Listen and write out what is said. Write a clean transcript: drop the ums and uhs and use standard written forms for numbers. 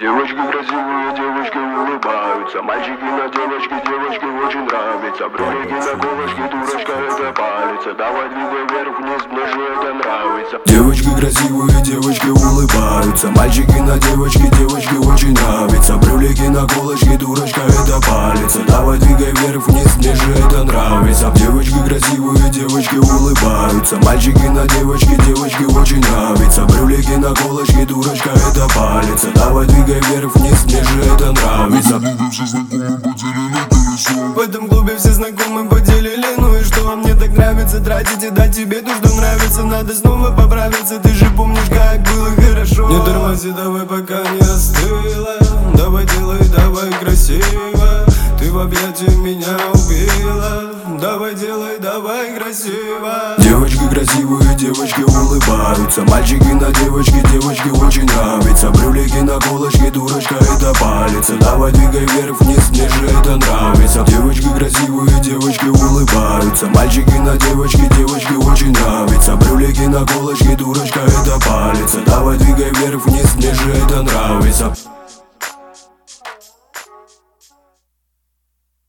Девочки красивые, девочки улыбаются. Мальчики на девочке, девочке очень нравится. Брюлики на колышке, дурочка, это палится. Давай двигай вверх-вниз, мне же это нравится. Девочки красивые, девочки улыбаются. Мальчики на девочке, девочке очень нравится. Брюлики на колышке, дурочка, это палится. Давай двигай вверх-вниз, мне же это нравится. Девочки красивые, девочки улыбаются. Мальчики на девочке, девочке очень нравится. Брюлики на колышке, дурочка, это палится. Давай двигай вверх-вниз, мне же это нравится. В этом клубе все знакомые поделили. Ну и что, а мне так нравится тратить и дать тебе то, что нравится. Надо снова поправиться, ты же помнишь, как было хорошо. Не тормози, давай, пока не остыла. Давай делай, давай красиво. Ты в объятии меня убила. Давай делай, давай красиво. Девочки красивые, девочки улыбаются. Мальчики на девочке, девочке очень нравится. Брюлики на колышке, дурочка, это палится. Давай двигай вверх-вниз, мне же это нравится. Девочки красивые, девочки улыбаются. Мальчики на девочке, девочке очень нравится. Брюлики на колышке, дурочка, это палится. Давай двигай вверх-вниз, мне же это нравится.